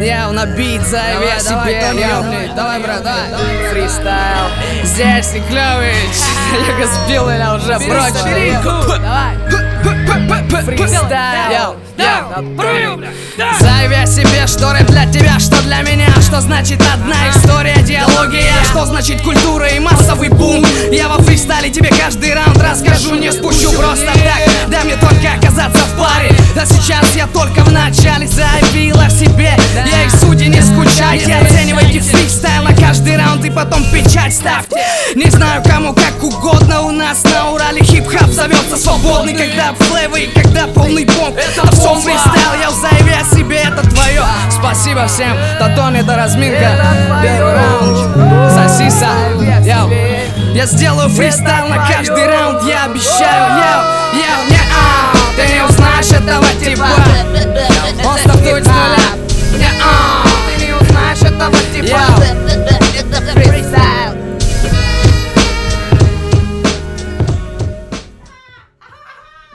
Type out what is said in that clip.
Я на бит заяви о себе. Давай, брат, давай. Фристайл. Здесь не клёвый. Я сбил меня уже прочь. Давай. Фристайл. Заяви о себе, что рэп для тебя, что для меня. Что значит одна история, диалогия. Что значит культура и массовый бум. Я во фристайле тебе каждый раунд расскажу. Не спущу просто так, дай мне только оказаться в паре. Да сейчас я только в начале. Заявила в себе, я их судьи, не скучайте. Оценивайте фристайл на каждый раунд и потом печать ставьте. Не знаю кому как угодно, у нас на Урале хип-хап зовется свободный. Когда флэвы и когда полный бомб, это все фристайл, я заяви о себе, это твое. Спасибо всем, Татон, это разминка. Первый раунд, сосиса. Я сделаю фристайл на каждый раунд, я обещаю. Ты не узнаешь этого типа. Он стартует с нуля.